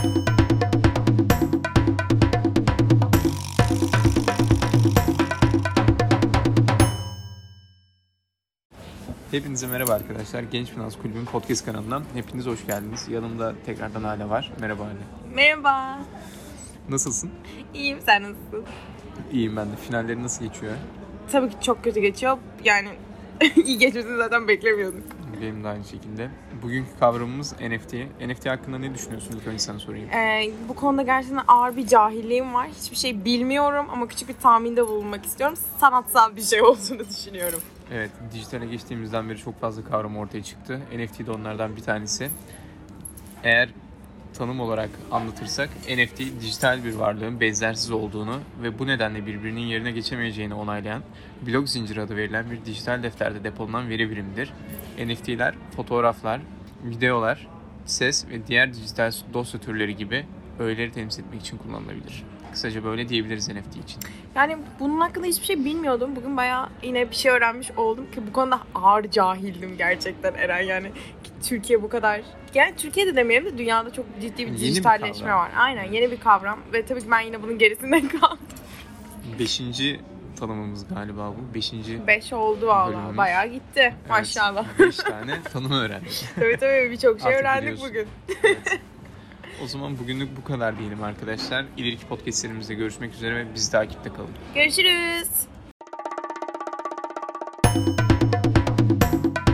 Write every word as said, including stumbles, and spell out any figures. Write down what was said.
Hepinize merhaba arkadaşlar. Genç Finans Kulübü'nün podcast kanalından hepiniz hoş geldiniz. Yanımda tekrardan Hale var. Merhaba Hale. Merhaba. Nasılsın? İyiyim, sen nasılsın? İyiyim ben de. Finalleri nasıl geçiyor? Tabii ki çok kötü geçiyor. Yani iyi geçmesini zaten beklemiyorduk. Benim de aynı şekilde. Bugünkü kavramımız N F T. N F T hakkında ne düşünüyorsun? İlk önce sana sorayım. Ee, bu konuda gerçekten ağır bir cahilliğim var. Hiçbir şey bilmiyorum ama küçük bir tahminde bulunmak istiyorum. Sanatsal bir şey olduğunu düşünüyorum. Evet, dijitale geçtiğimizden beri çok fazla kavram ortaya çıktı. N F T de onlardan bir tanesi. Eğer tanım olarak anlatırsak N F T dijital bir varlığın benzersiz olduğunu ve bu nedenle birbirinin yerine geçemeyeceğini onaylayan blok zinciri adı verilen bir dijital defterde depolanan veri birimidir. N F T'ler fotoğraflar, videolar, ses ve diğer dijital dosya türleri gibi öğeleri temsil etmek için kullanılabilir. Kısaca böyle diyebiliriz N F T için. Yani bunun hakkında hiçbir şey bilmiyordum. Bugün bayağı yine bir şey öğrenmiş oldum ki bu konuda ağır cahildim gerçekten Eren. Yani Türkiye bu kadar... Yani Türkiye'de demeyelim de dünyada çok ciddi bir Yeni dijitalleşme bir var. Aynen, yeni bir kavram ve tabii ki ben yine bunun gerisinden kaldım. Beşinci tanımımız galiba bu. Beşinci Beş oldu valla. bölümümüz. Bayağı gitti maşallah. Evet, beş tane tanım öğrendik. Tabii tabii birçok şey Artık öğrendik biliyorsun. bugün. Evet. O zaman bugünlük bu kadar diyelim arkadaşlar. İleriki podcastlerimizde görüşmek üzere ve bizi takipte kalın. Görüşürüz.